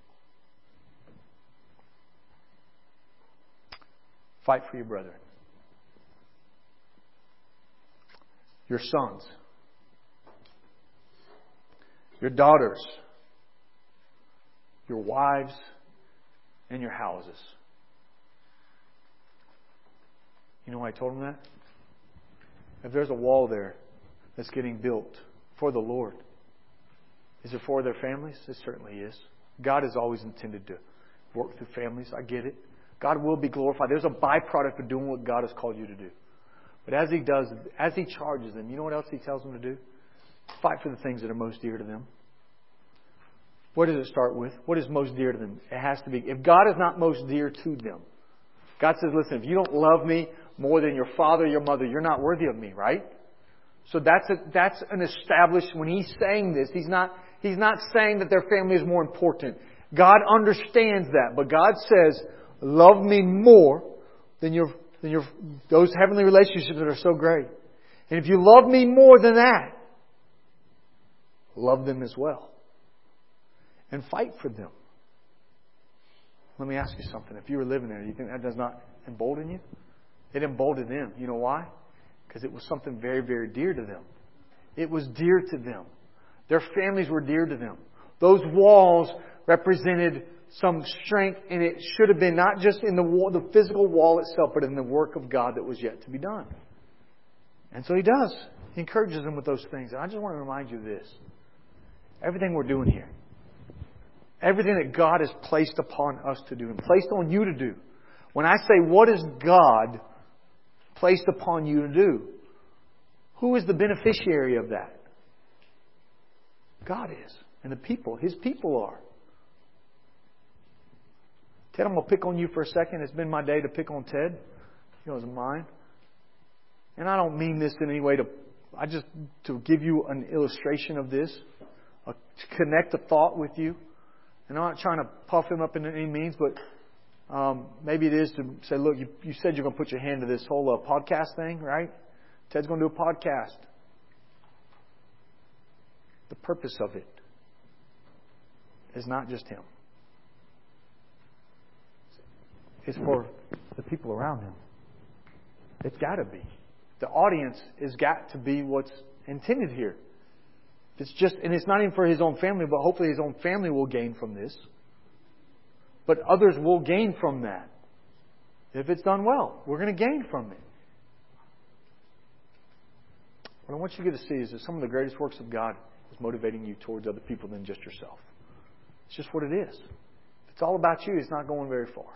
Fight for your brethren. Your sons. Your daughters. Your wives. And your houses. You know why I told them that? If there's a wall there that's getting built for the Lord, is it for their families? It certainly is. God has always intended to work through families. I get it. God will be glorified. There's a byproduct of doing what God has called you to do. But as He does, as He charges them, you know what else He tells them to do? Fight for the things that are most dear to them. What does it start with? What is most dear to them? It has to be. If God is not most dear to them, God says, listen, if you don't love me more than your father or your mother, you're not worthy of me, right? So that's an established, when He's saying this, He's not saying that their family is more important. God understands that. But God says, love me more than those heavenly relationships that are so great. And if you love me more than that, love them as well. And fight for them. Let me ask you something. If you were living there, do you think that does not embolden you? It emboldened them. You know why? Because it was something very, very dear to them. It was dear to them. Their families were dear to them. Those walls represented some strength, and it should have been not just in the physical wall itself, but in the work of God that was yet to be done. And so He does. He encourages them with those things. And I just want to remind you of this. Everything we're doing here, everything that God has placed upon us to do and placed on you to do. When I say, what is God placed upon you to do? Who is the beneficiary of that? God is. And the people, His people are. Ted, I'm going to pick on you for a second. It's been my day to pick on Ted. He wasn't mine. And I don't mean this in any way to give you an illustration of this, to connect a thought with you. And I'm not trying to puff him up in any means, but maybe it is to say, look, you said you're going to put your hand to this whole podcast thing, right? Ted's going to do a podcast. The purpose of it is not just him. It's for the people around him. It's got to be. The audience has got to be what's intended here. And it's not even for his own family, but hopefully his own family will gain from this. But others will gain from that. If it's done well, we're going to gain from it. What I want you to get to see is that some of the greatest works of God is motivating you towards other people than just yourself. It's just what it is. If it's all about you, it's not going very far.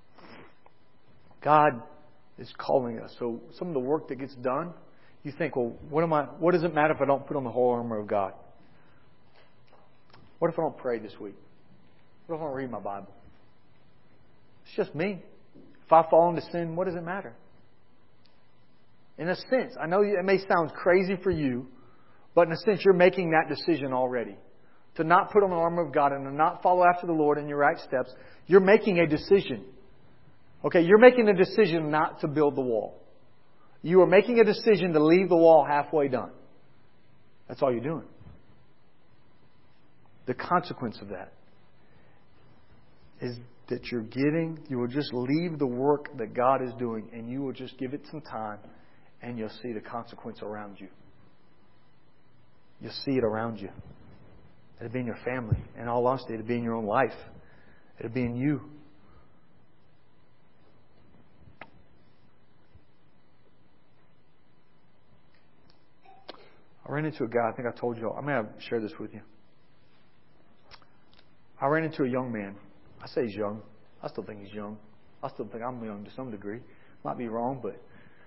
God is calling us. So some of the work that gets done, you think, well, what does it matter if I don't put on the whole armor of God? What if I don't pray this week? What if I don't read my Bible? It's just me. If I fall into sin, what does it matter? In a sense, I know it may sound crazy for you, but in a sense, you're making that decision already. To not put on the armor of God and to not follow after the Lord in your right steps, you're making a decision. Okay, you're making a decision not to build the wall. You are making a decision to leave the wall halfway done. That's all you're doing. The consequence of that is that you will just leave the work that God is doing and you will just give it some time and you'll see the consequence around you. You'll see it around you. It'll be in your family. In all honesty, it'll be in your own life. It'll be in you. I ran into a guy, I think I told you all. I may have shared this with you. I ran into a young man. I say he's young. I still think he's young. I still think I'm young to some degree. Might be wrong, but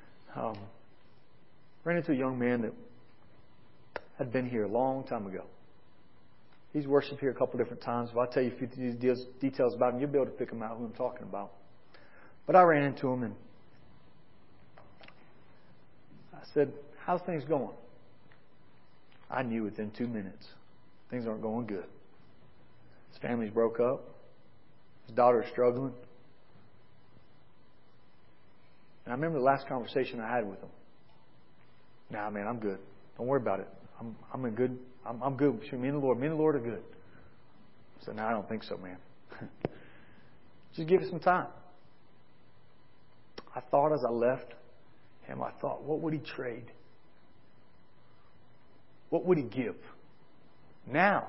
ran into a young man that had been here a long time ago. He's worshiped here a couple different times. If I tell you a few details about him, you'll be able to pick him out who I'm talking about. But I ran into him and I said, how's things going? I knew within 2 minutes things aren't going good. His family's broke up. His daughter's struggling. And I remember the last conversation I had with him. Nah, man, I'm good. Don't worry about it. I'm good. I'm good between me and the Lord. Me and the Lord are good. I said, no, I don't think so, man. Just give it some time. I thought as I left him, I thought, what would he trade? What would he give? Now.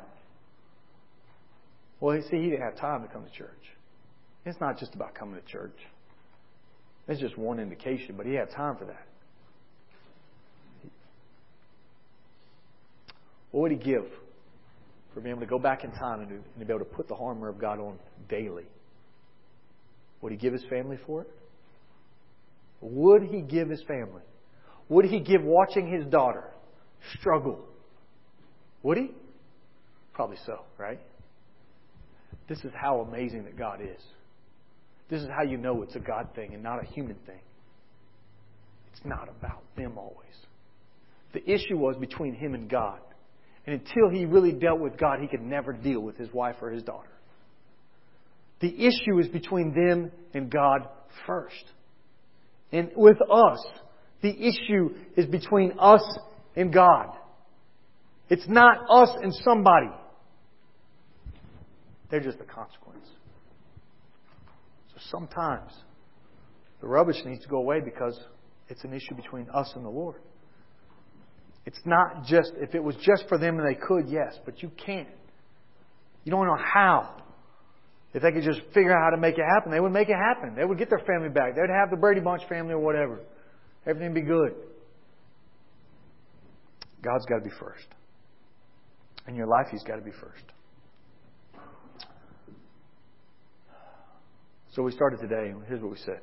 Well, you see, he didn't have time to come to church. It's not just about coming to church. It's just one indication, but he had time for that. What would he give for being able to go back in time and to be able to put the armor of God on daily? Would he give his family for it? Would he give his family? Would he give watching his daughter struggle? Would he? Probably so, right? This is how amazing that God is. This is how you know it's a God thing and not a human thing. It's not about them always. The issue was between him and God. And until he really dealt with God, he could never deal with his wife or his daughter. The issue is between them and God first. And with us, the issue is between us and God. It's not us and somebody. They're just a consequence. So sometimes the rubbish needs to go away because it's an issue between us and the Lord. It's not just, if it was just for them and they could, yes, but you can't. You don't know how. If they could just figure out how to make it happen, they would make it happen. They would get their family back. They'd have the Brady Bunch family or whatever. Everything would be good. God's got to be first. In your life, He's got to be first. So we started today, and here's what we said.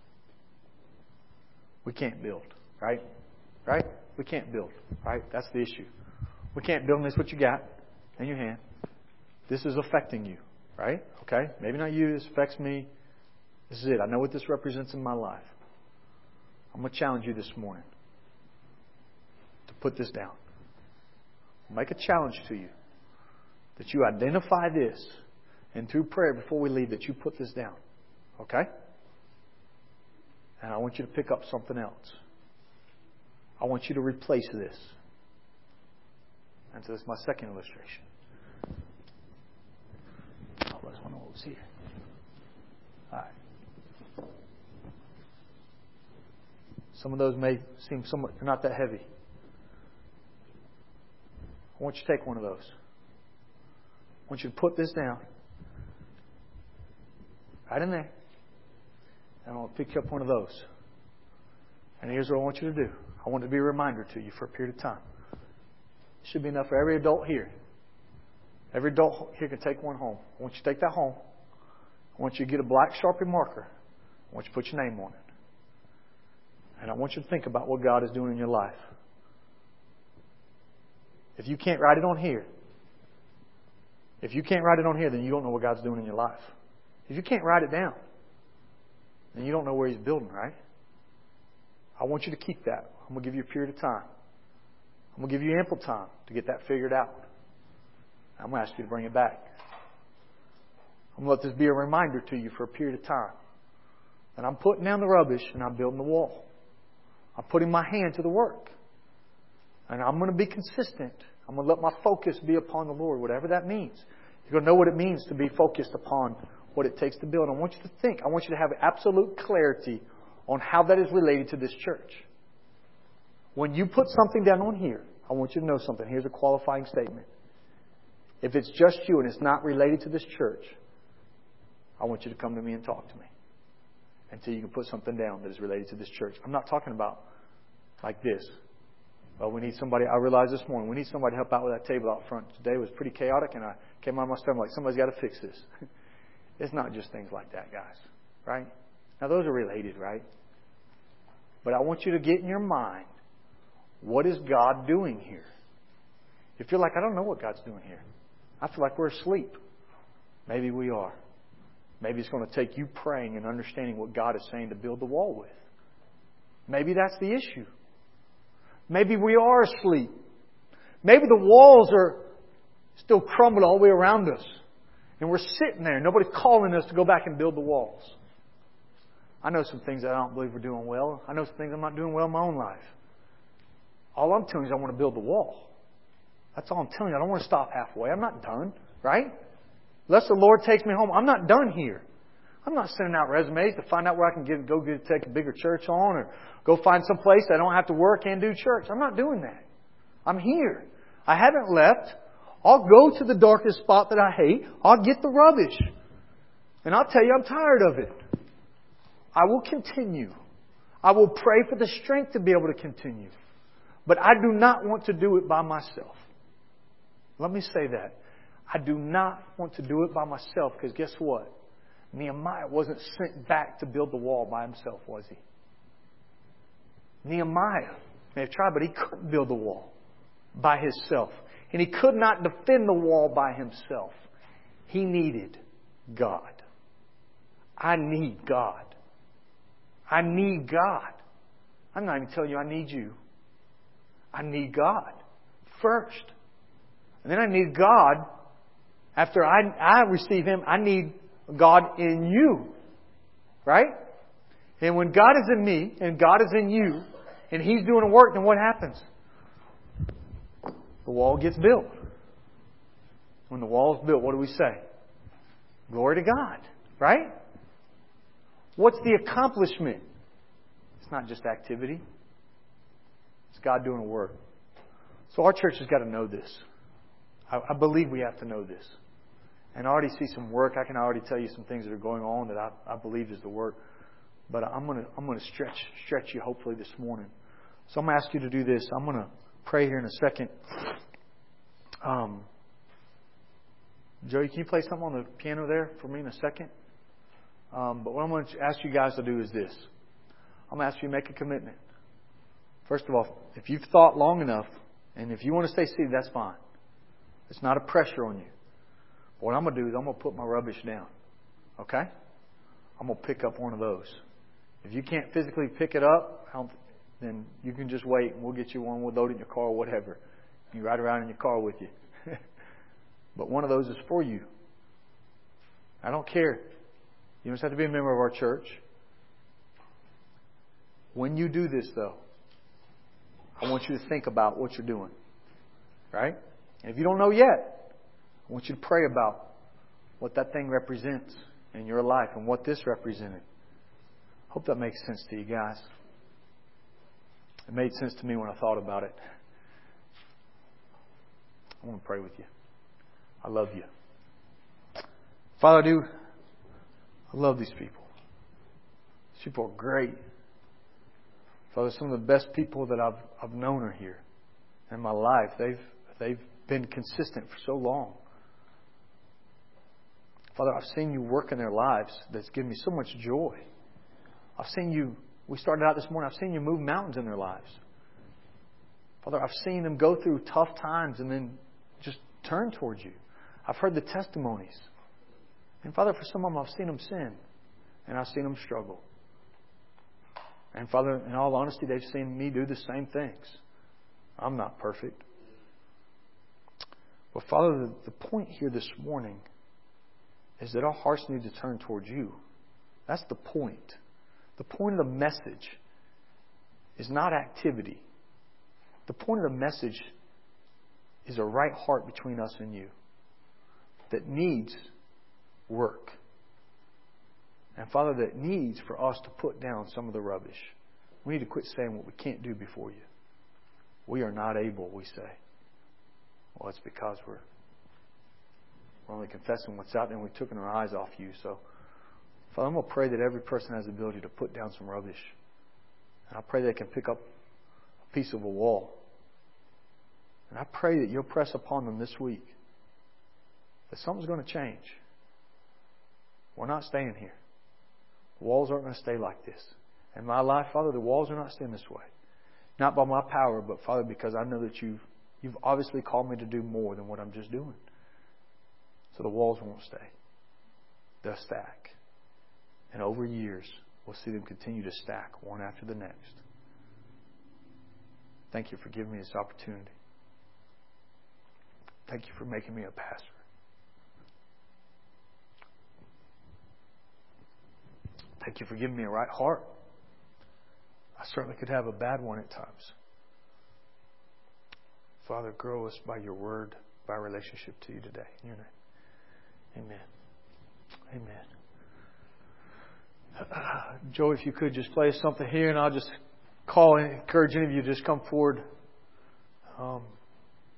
We can't build, right? Right? We can't build, right? That's the issue. We can't build unless what you got in your hand. This is affecting you, right? Okay? Maybe not you. This affects me. This is it. I know what this represents in my life. I'm going to challenge you this morning to put this down. Make a challenge to you that you identify this, and through prayer before we leave that you put this down. Okay? And I want you to pick up something else. I want you to replace this. And so this is my second illustration. Oh, let's wonder what was here. All right. Some of those may seem somewhat, they're not that heavy. I want you to take one of those. I want you to put this down. Right in there. And I want to pick up one of those. And here's what I want you to do. I want it to be a reminder to you for a period of time. It should be enough for every adult here. Every adult here can take one home. I want you to take that home. I want you to get a black Sharpie marker. I want you to put your name on it. And I want you to think about what God is doing in your life. If you can't write it on here, then you don't know what God's doing in your life. If you can't write it down, then you don't know where He's building, right? I want you to keep that. I'm going to give you a period of time. I'm going to give you ample time to get that figured out. I'm going to ask you to bring it back. I'm going to let this be a reminder to you for a period of time. And I'm putting down the rubbish and I'm building the wall. I'm putting my hand to the work. And I'm going to be consistent. I'm going to let my focus be upon the Lord, whatever that means. You're going to know what it means to be focused upon what it takes to build. I want you to think. I want you to have absolute clarity on how that is related to this church. When you put something down on here, I want you to know something. Here's a qualifying statement. If it's just you and it's not related to this church, I want you to come to me and talk to me until you can put something down that is related to this church. I'm not talking about like this. Well, we need somebody. I realized this morning we need somebody to help out with that table out front. Today was pretty chaotic, and I came out of my stomach like somebody's got to fix this. It's not just things like that, guys. Right? Now, those are related, right? But I want you to get in your mind, what is God doing here? If you're like, I don't know what God's doing here. I feel like we're asleep. Maybe we are. Maybe it's going to take you praying and understanding what God is saying to build the wall with. Maybe that's the issue. Maybe we are asleep. Maybe the walls are still crumbled all the way around us. And we're sitting there. Nobody's calling us to go back and build the walls. I know some things that I don't believe we're doing well. I know some things I'm not doing well in my own life. All I'm telling you is I want to build the wall. That's all I'm telling you. I don't want to stop halfway. I'm not done, right? Unless the Lord takes me home, I'm not done here. I'm not sending out resumes to find out where I can take a bigger church on, or go find some place I don't have to work and do church. I'm not doing that. I'm here. I haven't left. I'll go to the darkest spot that I hate. I'll get the rubbish. And I'll tell you, I'm tired of it. I will continue. I will pray for the strength to be able to continue. But I do not want to do it by myself. Let me say that. I do not want to do it by myself, because guess what? Nehemiah wasn't sent back to build the wall by himself, was he? Nehemiah may have tried, but he couldn't build the wall by himself. And he could not defend the wall by himself. He needed God. I need God. I need God. I'm not even telling you I need you. I need God first. And then I need God. After I receive Him, I need God in you. Right? And when God is in me and God is in you and He's doing the work, then what happens? The wall gets built. When the wall is built, what do we say? Glory to God. Right? What's the accomplishment? It's not just activity. It's God doing a work. So our church has got to know this. I believe we have to know this. And I already see some work. I can already tell you some things that are going on that I believe is the work. But I'm going to stretch you hopefully this morning. So I'm going to ask you to do this. I'm going to pray here in a second. Joey, can you play something on the piano there for me in a second? But what I'm going to ask you guys to do is this. I'm going to ask you to make a commitment. First of all, if you've thought long enough, and if you want to stay seated, that's fine. It's not a pressure on you. But what I'm going to do is I'm going to put my rubbish down. Okay? I'm going to pick up one of those. If you can't physically pick it up, then you can just wait and we'll get you one. We'll load it in your car or whatever. You ride around in your car with you. But one of those is for you. I don't care. You just have to be a member of our church. When you do this, though, I want you to think about what you're doing. Right? And if you don't know yet, I want you to pray about what that thing represents in your life and what this represented. Hope that makes sense to you guys. It made sense to me when I thought about it. I want to pray with you. I love you. Father, I love these people. These people are great. Father, some of the best people that I've known are here in my life. They've been consistent for so long. Father, I've seen you work in their lives that's given me so much joy. I've seen you, we started out this morning, I've seen you move mountains in their lives. Father, I've seen them go through tough times and then just turn towards you. I've heard the testimonies. And Father, for some of them, I've seen them sin. And I've seen them struggle. And Father, in all honesty, they've seen me do the same things. I'm not perfect. But Father, the point here this morning is that our hearts need to turn towards you. That's the point. The point of the message is not activity. The point of the message is a right heart between us and you that needs work. And Father, that needs for us to put down some of the rubbish. We need to quit saying what we can't do before you. We are not able, we say. Well, it's because we're only confessing what's out there and we've taken our eyes off you. So, Father, I'm going to pray that every person has the ability to put down some rubbish. And I pray they can pick up a piece of a wall. And I pray that you'll press upon them this week that something's going to change. We're not staying here. The walls aren't going to stay like this. In my life, Father, the walls are not staying this way. Not by my power, but Father, because I know that you've obviously called me to do more than what I'm just doing. So the walls won't stay. They'll stack. And over years, we'll see them continue to stack one after the next. Thank you for giving me this opportunity. Thank you for making me a pastor. Thank you for giving me a right heart. I certainly could have a bad one at times. Father, grow us by your word, by relationship to you today. In your name. Amen. Amen. Joe, if you could just play something here, and I'll just encourage any of you to just come forward.